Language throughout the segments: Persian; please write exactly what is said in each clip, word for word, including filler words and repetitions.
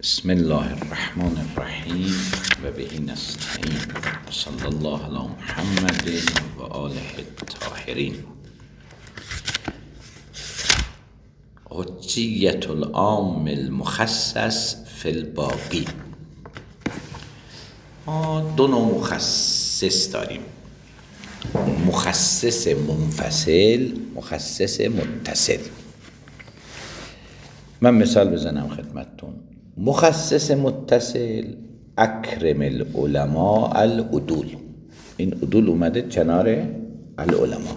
بسم الله الرحمن الرحیم و به نستعین صلی الله علی محمد و آله الطاهرین. حجیت العام المخصص فی الباقی. ما دو نوع مخصص داریم، مخصص منفصل، مخصص متصل. من مثال بزنم خدمتتون. مخصص متصل اکرم العلماء العدول، این عدول اومده کنار العلماء.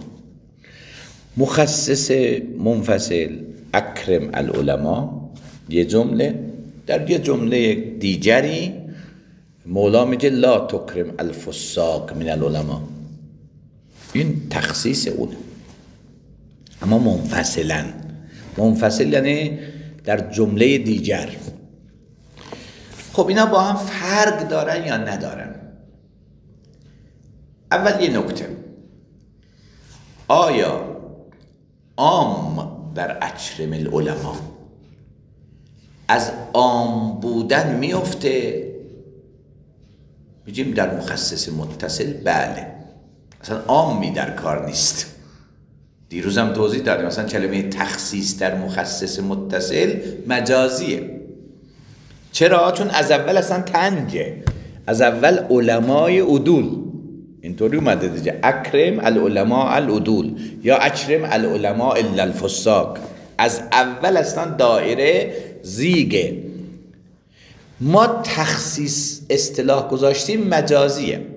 مخصص منفصل اکرم العلماء، یه جمله در یه جمله دیگری مولا میگه لا تکرم الفساق من العلماء، این تخصیص اونه، اما منفصلا. منفصل یعنی در جمله دیگر. خب اینا با هم فرق دارن یا ندارن؟ اول یه نکته، آیا عام در اکرم العلماء از عام بودن میفته؟ میگیم در مخصص متصل بله، اصلا عامی در کار نیست. دیروزم توضیح دادیم مثلا کلمه تخصیص در مخصص متصل مجازیه. چرا؟ چون از اول اصلا طنجه، از اول علمای عدول اینطوری اومده دیگه، اکرم العلماء العدول یا اکرم العلماء الا الفساق. از اول اصلا دایره زیگه. ما تخصیص اصطلاح گذاشتیم مجازیه،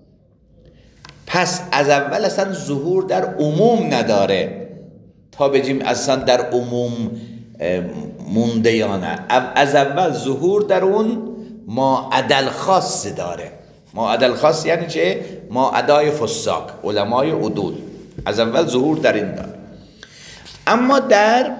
پس از اول اصلا ظهور در عموم نداره تا بگیم اصلا در عموم مونده یا نه. از اول ظهور در اون ما عدل خاص داره. ما عدل خاص یعنی چه؟ ما عدای فساق، علمای عدول، از اول ظهور در این داره. اما در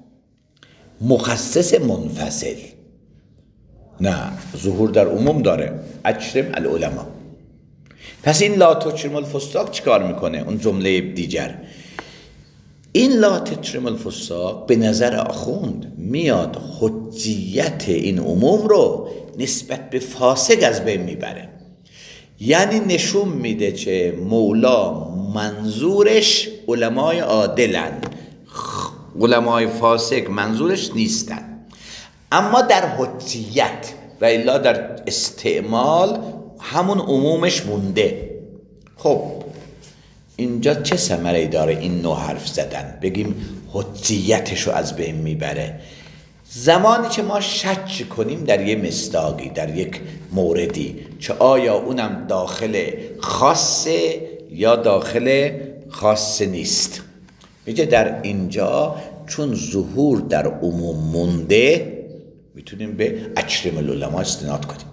مخصص منفصل نه، ظهور در عموم داره، اکرم العلماء. پس این لا تکرم الفساق چیکار میکنه؟ اون جمله دیگر، این لا تکرم الفساق به نظر آخوند میاد حجیت این عموم رو نسبت به فاسق از بین میبره. یعنی نشون میده که مولا منظورش علمای عادلن، علمای فاسق منظورش نیستن. اما در حجیت و الا در استعمال همون عمومش مونده. خب اینجا چه ثمره‌ای داره این نوع حرف زدن؟ بگیم حجیتش رو از بین میبره. زمانی که ما شک کنیم در یه مصداقی، در یک موردی، که آیا اونم داخل خاصه یا داخل خاصه نیست، میگه در اینجا چون ظهور در عموم مونده میتونیم به اکرم العلماء استناد کنیم،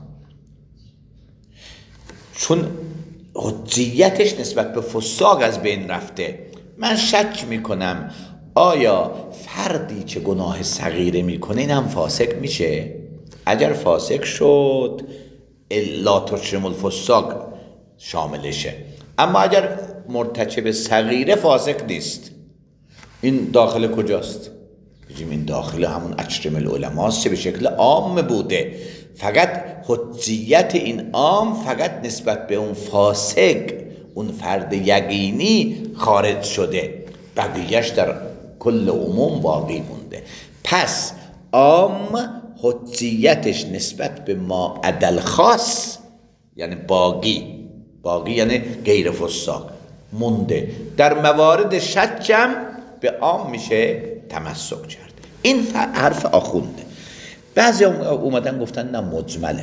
چون حجیتش نسبت به فساق از بین رفته. من شک میکنم آیا فردی که گناه صغیره میکنه این هم فاسق میشه؟ اگر فاسق شد لا تکرم الفساق شاملشه، اما اگر مرتکب صغیره فاسق نیست، این داخل کجاست؟ بگیم این داخل همون اکرم العلماء است که به شکل عام بوده، فقط حجیت این عام فقط نسبت به اون فاسق، اون فرد یقینی خارج شده، بقیهش در کل عموم باقی مونده. پس عام حجیتش نسبت به ما عدل خاص یعنی باقی، باقی یعنی غیر فساق مونده. در موارد شکم به عام میشه تمسک کرد. این حرف آخونده. بعضی اومدن گفتن نه مجمله،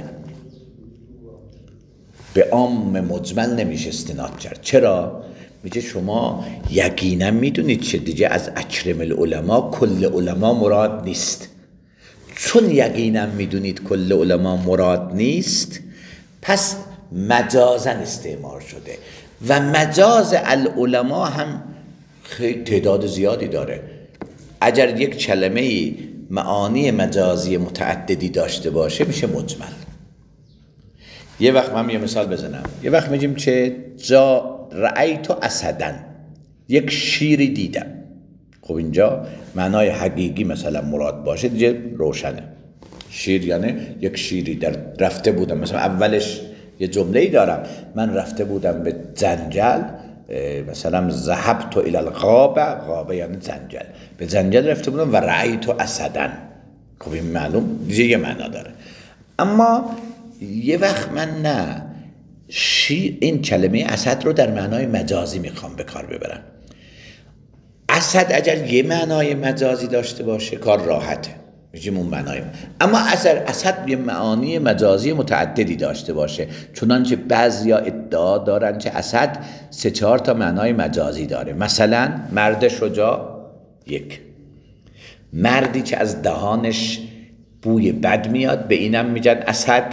به عام مجمل نمیشه استناد کرد. چرا؟ میگه شما یقینا میدونید چه دیگه از اکرم العلماء کل علما مراد نیست. چون یقینا میدونید کل علما مراد نیست، پس مجازا استعمال شده و مجاز العلماء هم خیلی تعداد زیادی داره. اگر یک کلمه معانی مجازی متعددی داشته باشه میشه مجمل. یه وقت من یه مثال بزنم، یه وقت میگیم که جا رأیت اسدن، یک شیری دیدم. خب اینجا معنای حقیقی مثلا مراد باشه دیگه روشنه، شیر یعنی یک شیری در رفته بودم، مثلا اولش یه جمله‌ای دارم، من رفته بودم به زنجل، مثلا ذهبت الی الغابه، غابه یعنی زنجل، به زنجل رفته بودم و رأیت اسدا. خب این معلوم دیگه یه معنا داره. اما یه وقت من نه شیر این کلمه اسد رو در معنای مجازی میخوام به کار ببرم. اسد اگر یه معنای مجازی داشته باشه کار راحته، میگیم اون معنای، اما اگر اسد یه معانی مجازی متعددی داشته باشه، چنانچه بعضیا ادعا دارن که اسد سه چهار تا معنای مجازی داره. مثلا مرد شجاع یک، مردی که از دهانش بوی بد میاد به اینم میگن اسد،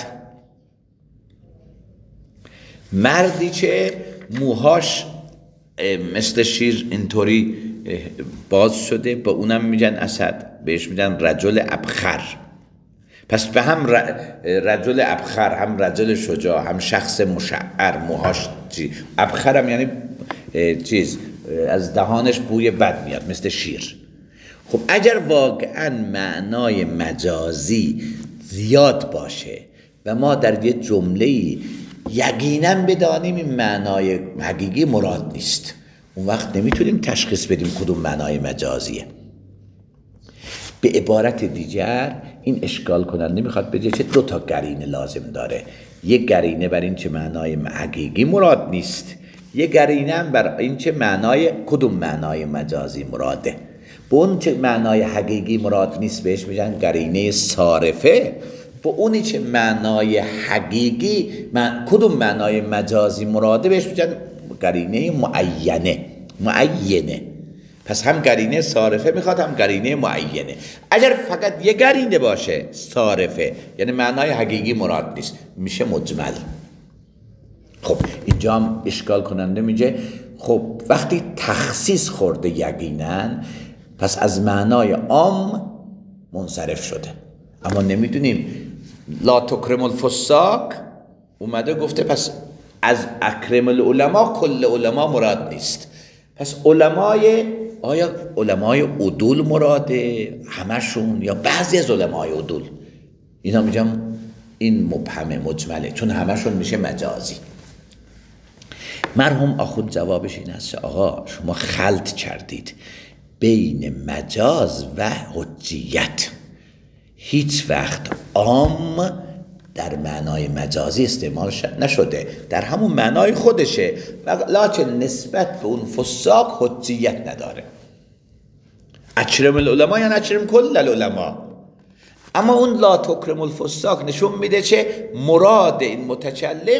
مردی که موهاش مثل شیر اینطوری باز شده به اونم میگن اسد، بهش میگن رجل ابخر. پس به هم رجل ابخر، هم رجل شجاع، هم شخص مشعر، موهاش چی ابخرم یعنی چیز از دهانش بوی بد میاد مثل شیر. خب اگر واقعا معنای مجازی زیاد باشه و ما در یه جمله‌ای یقینا بدانیم این معنای حقیقی مراد نیست، اون وقت نمیتونیم تشخیص بدیم کدوم معنای مجازیه. به عبارت دیگر این اشکال کننده میخواد بگه چه دو تا قرینه لازم داره، یک قرینه بر این چه معنای حقیقی مراد نیست، یک قرینه بر این چه معنای کدوم معنای مجازی مراده. به اون چه معنای حقیقی مراد نیست بهش میگن قرینه صارفه، به اونی چه معنای حقیقی من کدوم معنای مجازی مراده بهش میگن قرینه معینه معینه. پس هم قرینه صارفه میخواد هم قرینه معینه. اگر فقط یه قرینه باشه صارفه یعنی معنای حقیقی مراد نیست، میشه مجمل. خب اینجا هم اشکال کننده میگه خب وقتی تخصیص خورده یقینا پس از معنای عام منصرف شده. اما نمیدونیم لا تکرم الفساق اومده گفته پس از اکرم العلماء کل علماء مراد نیست، پس علمای آیا علمای عدول مراده همشون یا بعضی از علمای عدول؟ اینا میگم این مبهمه مجمله، چون همشون میشه مجازی. مرحوم آخوند جوابش این است آقا شما خلط کردید بین مجاز و حجیت. هیچ وقت عام در معنای مجازی استعمال نشده، در همون معنای خودشه، لکن نسبت به اون فساق حجیت نداره. اکرم العلماء یعنی اکرم کل العلماء. اما اون لا تکرم الفساق نشون میده که مراد این متکلم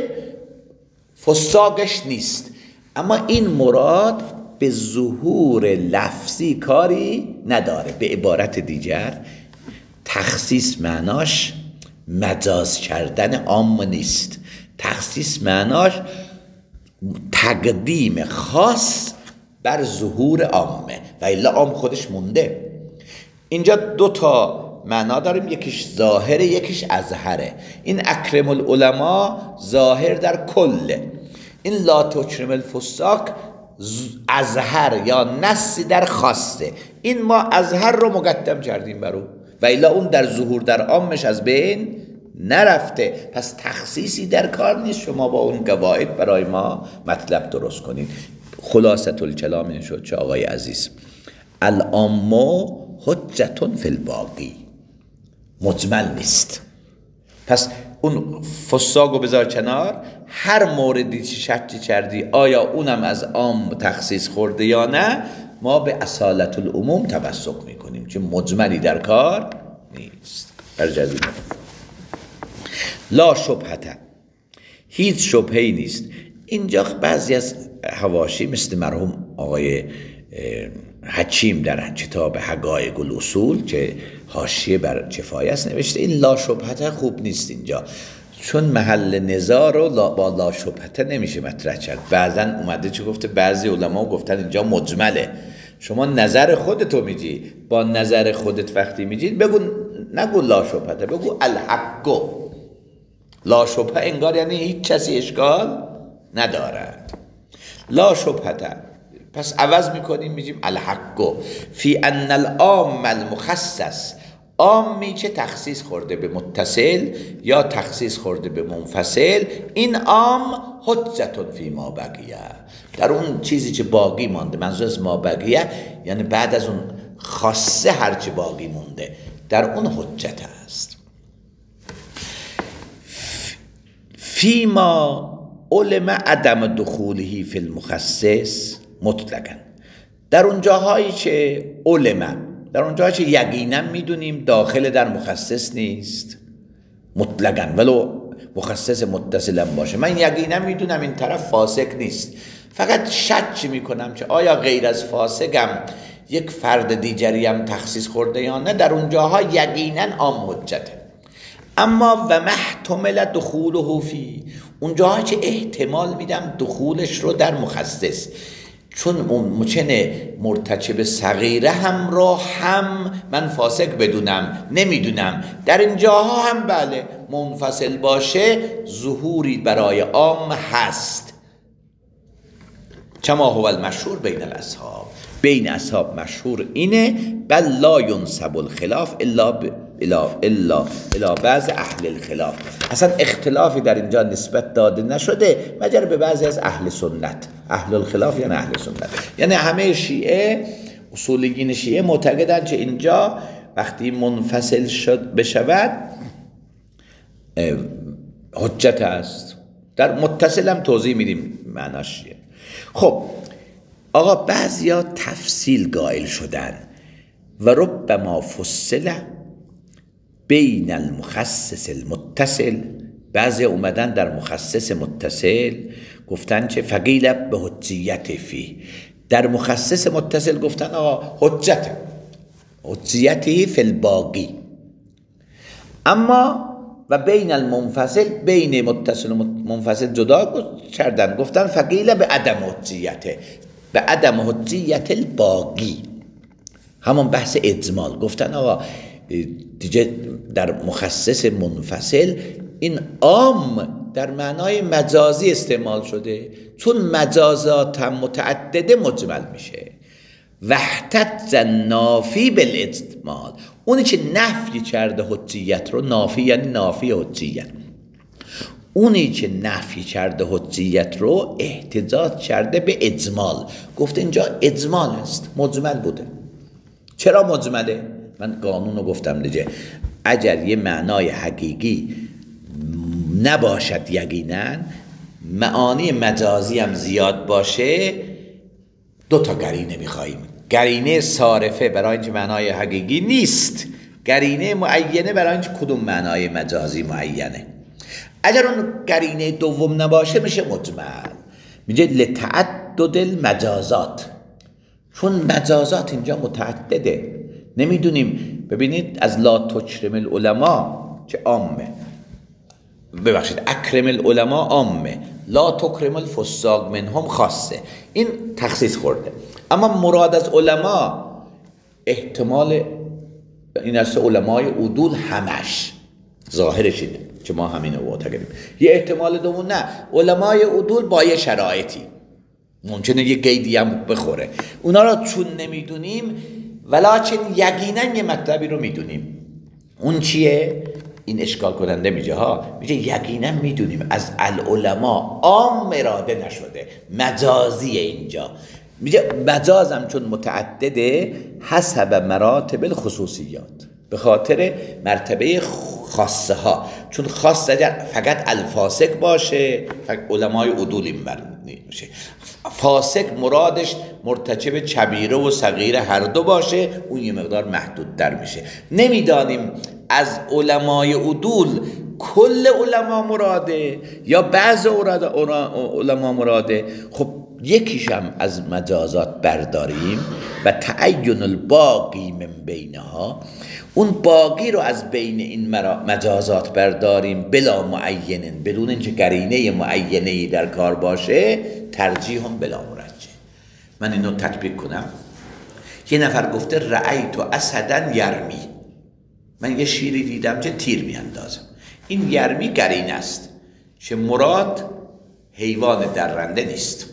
فساقش نیست، اما این مراد به ظهور لفظی کاری نداره. به عبارت دیگر تخصیص معناش مجاز کردن عام نیست، تخصیص معناش تقدیم خاص بر ظهور عامه و الا عام خودش مونده. اینجا دو تا معنا داریم، یکیش ظاهره یکیش اظهره. این اکرم العلماء ظاهر در کله، این لا تکرم الفساق اظهر یا نصی در خاصه. این ما اظهر رو مقدم کردیم برو و الا اون در ظهور در عامش از بین نرفته، پس تخصیصی در کار نیست شما با اون قواعد برای ما مطلب درست کنید. خلاصه الکلام این شد چه آقای عزیز، العام حجتون فی الباقی، مجمل نیست. پس اون فساقو بذار کنار، هر موردی چی شکی کردی آیا اونم از عام تخصیص خورده یا نه، ما به اصالت العموم تمسک میکنیم که مجملی در کار نیست. برجردیم لا شبهته، هیچ شبهه‌ای نیست. اینجا بعضی از حواشی مثل مرحوم آقای حکیم در کتاب حقایق الاصول که حاشیه بر کفایه است نوشته این لا شبهته خوب نیست اینجا، چون محل نزاع رو با لا شبهته نمیشه مطرح کرد. بعضا اومده چه گفته بعضی علما گفتن اینجا مجمله، شما نظر خودتو میگی، با نظر خودت وقتی میگی بگو نگو لا شبهته، بگو الحق. لا شبهه انگار یعنی هیچ کسی اشکال ندارد. لا شبهته پس عوض میکنیم میگیم الحق فی ان العام المخصص، عامی که تخصیص خورده به متصل یا تخصیص خورده به منفصل، این عام حجت فی ما بقیه، در اون چیزی که باقی مانده، منظور از ما بقیه یعنی بعد از اون خاصه هرچی باقی مونده در اون حجت است. فی ما علم عدم دخوله فی المخصص مطلقاً، در اون جاهایی که علم، در اون جاهایی که یقینا میدونیم داخل در مخصص نیست مطلقاً، ولو مخصص متصل هم باشه، من یقینا میدونم این طرف فاسق نیست، فقط شک میکنم که آیا غیر از فاسقم یک فرد دیگری هم تخصیص خورده یا نه، در اون جاها یقینا عام حجته. اما و محتمل دخوله فی، اون جاها که احتمال میدم دخولش رو در مخصص، چون ممکنه مرتکب صغیره هم رو هم من فاسق بدونم نمیدونم، در این جاها هم بله منفصل باشه ظهوری برای عام هست. کما هو المشهور بین الاصحاب، بین اصحاب مشهور اینه، بل لا ینسب الخلاف الا ب... الا الا الا بعض اهل الخلاف، اصلا اختلافی در اینجا نسبت داده نشده مگر به بعضی از اهل سنت. اهل الخلاف یعنی اهل سنت، یعنی همه شیعه، اصولیین شیعه معتقدند که اینجا وقتی منفصل شد بشود حجت است. در متصل هم توضیح میدیم معناش چیه. خب آقا بعضیا تفصیل قائل شدن و ربما فصل بین المخصص المتصل، بعضی اومدن در مخصص متصل گفتن که فقیل به حجیت فی، در مخصص متصل گفتن آقا حجت حجیتی فی الباقی، اما و بین المنفصل، بین متصل و منفصل جدا کردن گفتن فقیل به عدم حجیت، به عدم حجیت الباقی، همون بحث اجمال، گفتن آقا دیگه در مخصص منفصل این عام در معنای مجازی استعمال شده، چون مجازات هم متعدده مجمل میشه. وحدت نافی بالاجمال، اونی که نفی کرده حجیت رو، نافی یعنی نافی حجیت، اونی که نفی کرده حجیت رو احتجاج کرده به اجمال، گفته اینجا اجمال است، مجمل بوده. چرا مجمله؟ من قانون رو گفتم دیگه، اگر یه معنای حقیقی نباشد یقینا، معانی مجازی هم زیاد باشه، دو تا قرینه میخواییم، قرینه صارفه برای اینکه معنای حقیقی نیست، قرینه معینه برای اینکه کدوم معنای مجازی معینه. اگر اون قرینه دوم نباشه میشه مجمل، میگه لتعدد المجازات، چون مجازات اینجا متعدده، نمیدونیم. ببینید از لا تکرم العلماء که عامه، ببخشید اکرم العلماء عامه، لا تکرم الفساق منهم خاصه، این تخصیص خورده. اما مراد از علما احتمال این است علمای عدول همش، ظاهرش اینه که ما همین رو معتقدیم. یه احتمال دوم نه، علمای عدول با یه شرایطی ممکنه یه قیدی هم بخوره، اونا رو چون نمیدونیم ولکن یقینا یه مطلبی رو میدونیم. اون چیه؟ این اشکال کننده میگه ها، میگه یقینا میدونیم از العلماء عام اراده نشده، مجازی اینجا. میگه مجازم چون متعدده حسب مراتب الخصوصیات، به خاطر مرتبه خاصه ها، چون خاص اگر فقط الفاسق باشه علمای عدول این میشه، فاسق مرادش مرتکب کبیره و صغیره هر دو باشه، اون یه مقدار محدود در میشه. نمیدانیم از علمای عدول کل علما مراده یا بعض علما مراده. خب یکیشم از مجازات برداریم و تعین الباقی من بینها، اون باقی رو از بین این مجازات برداریم بلا معینن، بدون اینکه قرینه معینه‌ای در کار باشه، ترجیح هم بلا مرجح. من اینو تطبیق کنم. یه نفر گفته رأیت اسدا یرمی، من یه شیری دیدم که تیر میاندازه، این یرمی قرینه است که مراد حیوان درنده نیست.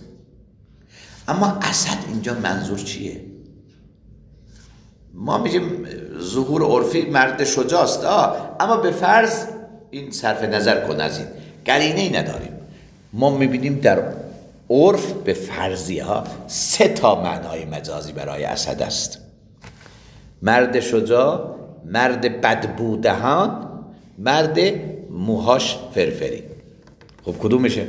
اما اسد اینجا منظور چیه؟ ما میگیم ظهور عرفی مرد شجاست، آه اما به فرض این صرف نظر کن از این قرینه‌ای نداریم. ما میبینیم در عرف به فرضی ها سه تا معنای مجازی برای اسد است: مرد شجاع، مرد بدبودهان، مرد موهاش فرفری. خب کدومشه؟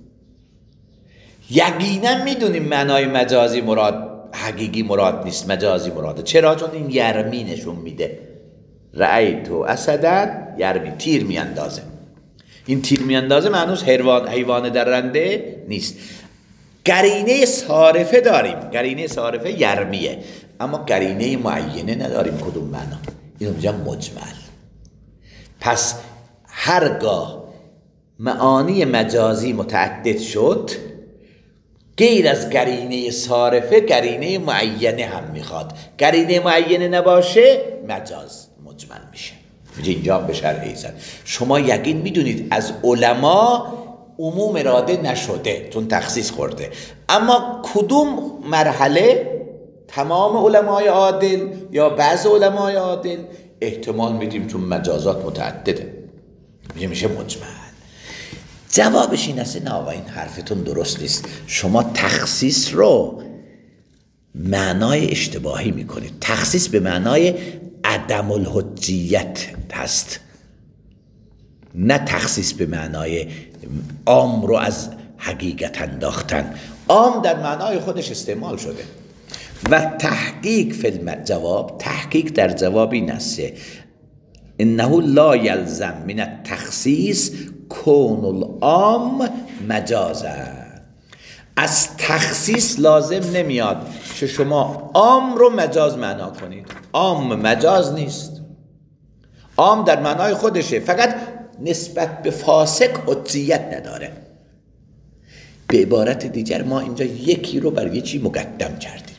یقینا میدونیم معنای مجازی مراد حقیقی مراد نیست، مجازی مراده. چرا؟ چون این یرمی نشون میده. رأیتو اسدن یرمی، تیر میاندازه. این تیر میاندازه معنوس حیوان حیوان درنده نیست. قرینه صارفه داریم، قرینه صارفه یرمیه، اما قرینه معینه نداریم. کدوم معنا؟ اینو میگم مجمل. پس هرگاه معانی مجازی متعدد شد، غیر از قرینه صارفه قرینه معینه هم میخواد. قرینه معینه نباشه مجاز مجمل میشه. میگه اینجا به شرح ایزن شما یقین میدونید از علما عموم اراده نشده چون تخصیص خورده، اما کدوم مرحله تمام علمای عادل یا بعض علمای عادل احتمال میدیم چون مجازات متعدده، میگه میشه مجمل. جوابش این است: نه آقا این حرفتون درست نیست، شما تخصیص رو معنای اشتباهی میکنید. تخصیص به معنای عدم الحجیت هست، نه تخصیص به معنای عام رو از حقیقت انداختن. عام در معنای خودش استعمال شده و تحقیق فی الجواب، تحقیق در جواب این است: انه لا یلزم من التخصیص کون العام مجازا. از تخصیص لازم نمیاد که شما عام رو مجاز معنا کنید. عام مجاز نیست، عام در معنای خودشه، فقط نسبت به فاسق حجیت نداره. به عبارت دیگر ما اینجا یکی رو بر یکی مقدم کردیم.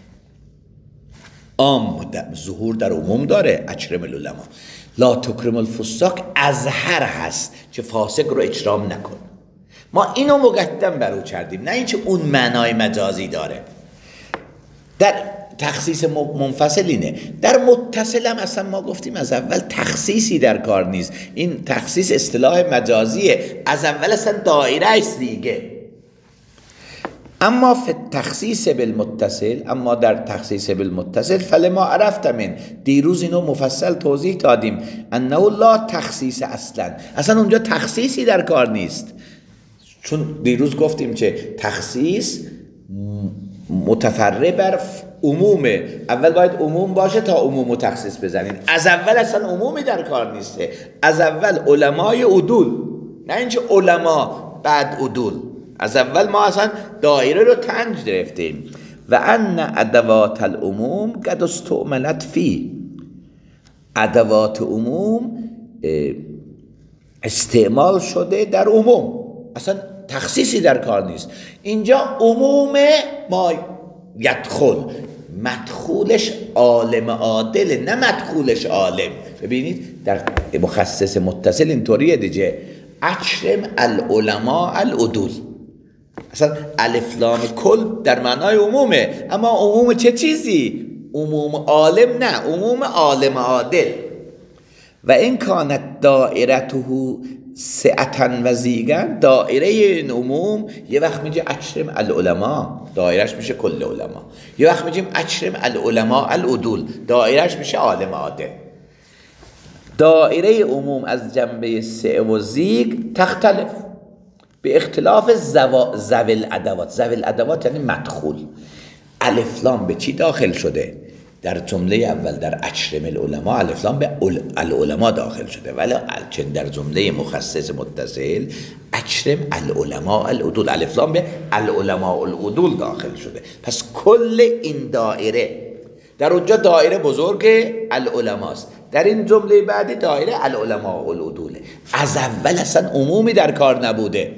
عام ظهور در عموم داره، اکرم العلما. لا تکرم الفساق ازهر هست که فاسق رو اکرام نکن. ما اینو مقدم بر او کردیم، نه اینکه اون معنای مجازی داره. در تخصیص منفصل اینه. در متصل هم اصلا ما گفتیم از اول تخصیصی در کار نیست. این تخصیص اصطلاح مجازیه، از اول اصلا دایره است دیگه. اما فی تخصیص بالمتصل، اما در تخصیص بالمتصل فلما عرفت من، دیروز اینو مفصل توضیح دادیم، انه لا تخصیص اصلا، اصلا اونجا تخصیصی در کار نیست. چون دیروز گفتیم که تخصیص متفرع بر عمومه، اول باید عموم باشه تا عموم و تخصیص بزنین. از اول اصلا عمومی در کار نیسته، از اول علمای عدول، نه اینکه علما بعد عدول. از اول ما اصلا دایره رو تنج گرفتیم. و ان ادوات العموم قد استعملت فی، ادوات عموم استعمال شده در عموم، اصلا تخصیصی در کار نیست. اینجا عموم ما یدخل، مدخولش عالم عادل، نه مدخولش عالم. ببینید در مخصص متصل اینطوریه دیگه: اکرم العلماء العدول. اصلا الف لام کل در معنای عمومه، اما عموم چه چیزی؟ عموم عالم نه، عموم عالم عادل. و این کانت دائرته سعتن و زیگن، دایره این عموم یه وقت میگه اکرم العلماء، دایرش میشه کل علما. یه وقت میگیم اکرم العلماء العدول، دایرش میشه عالم عادل. دایره عموم از جنبه سع و زیگ تختلف به اختلاف زوا... زویل ادوات. زویل ادوات یعنی مدخول. الف لام به چی داخل شده؟ در جمله اول در اکرم العلماء الف لام به العلماء داخل شده، ولی در جمله مخصص متصل اکرم العلماء العدول الف لام به العلماء العدول داخل شده. پس کل این دایره، در اونجا دایره بزرگ العلماست، در این جمله بعدی دایره العلماء العدول. از اول اصلا عمومی در کار نبوده.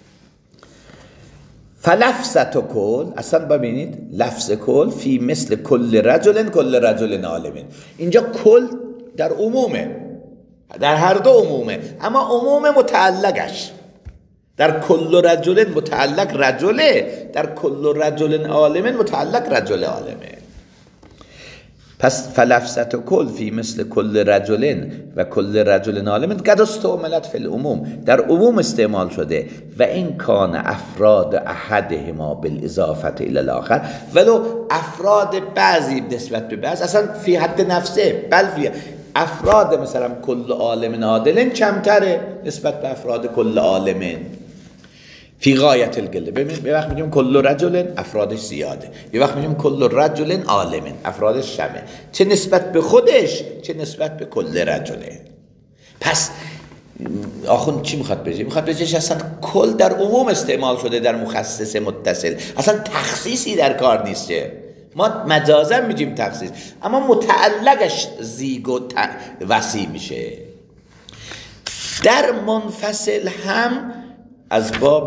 فلفظت کل، اصلا ببینید لفظ کل فی مثل کل رجل کل رجل عالم، اینجا کل در عمومه، در هر دو عمومه، اما عموم متعلقش در کل رجل متعلق رجله، در کل رجل عالم متعلق رجل عالمه. پس فلفظت کل فی مثل کل رجل و کل رجل عالم قد استعملت فی العموم، در عموم استعمال شده. و این کان افراد احدهما بالاضافه الی الاخر، ولو افراد بعضی نسبت به بعض اصلا فی حد نفسه، بل فی افراد مثلا کل عالم عادل کمتره نسبت به افراد کل عالم فی غایت القله. ببین یه وقت میگیم کل رجل افرادش زیاده، یه وقت میگیم کل رجل عالم افرادش کمه، چه نسبت به خودش چه نسبت به کل رجله. پس آخوند چی میخواد بگه؟ میخواد بگه اصلا کل در عموم استعمال شده در مخصص متصل، اصلا تخصیصی در کار نیسته. ما مجازا میگیم تخصیص، اما متعلقش زیگ و وسیع میشه. در منفصل هم از باب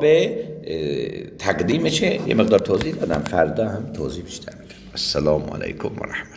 تقدیمشه یه مقدار توضیح دادم، فردا هم توضیح بیشتر میدم. السلام علیکم و رحمت